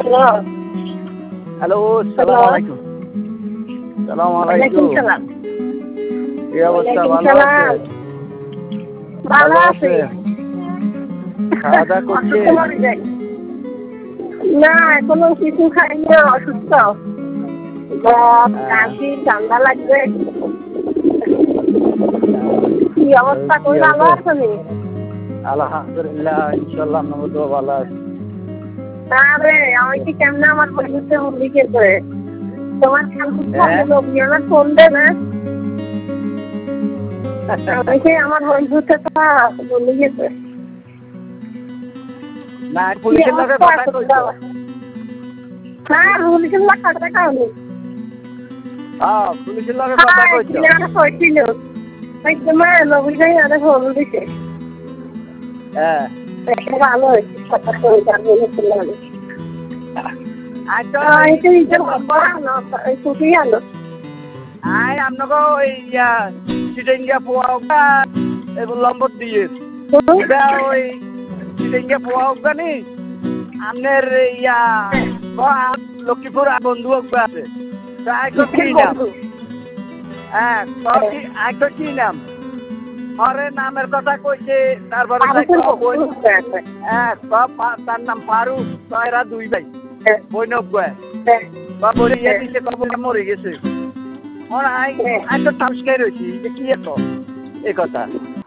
Hello, আসসালামু আলাইকুম। আসসালামু আলাইকুম। কি অবস্থা? ভালো আছেন? ভালো আছি। খাওয়া দাওয়া করছেন? না, এখনো কিছু খাইনি, অসুস্থ। কাশি, ঠান্ডা লাগবে। কি অবস্থা? কই ভালো আছেন? আলহামদুলিল্লাহ, ইনশাআল্লাহ আমরা তো ভালো আছি। না রে, আমি কি কেমনে আমার বন্ধুতে লিখে করে তোমার খেয়াল ফোন দে না। আমার বন্ধুতে বলে গেছে না, পুলিশের লগে কথা কইছো? হ্যাঁ, পুলিশের লগে কথা কইনি। পুলিশের লগে কথা কইছো? কইছিল ওই তোমার নবী ভাই আরে ফোন দিছে। ভালো হয়েছে, কথা কই যাবে না। আচ্ছা, আপনাকে ওই চিটেঙ্গা পোয়া হোকা লম্বর দিয়ে ওই চিটেঙ্গা পোয়া হোকা নি আপনার লক্ষ্মীপুর বন্ধু হোকা আছে কি নাম? কি নাম? আরে নামের কথা কইছে, তারপরে তার নাম ফারুক, এরা দুই ভাই বৈনব মরে গেছে। তো তামস্কাই রয়েছি যে কি এ কথা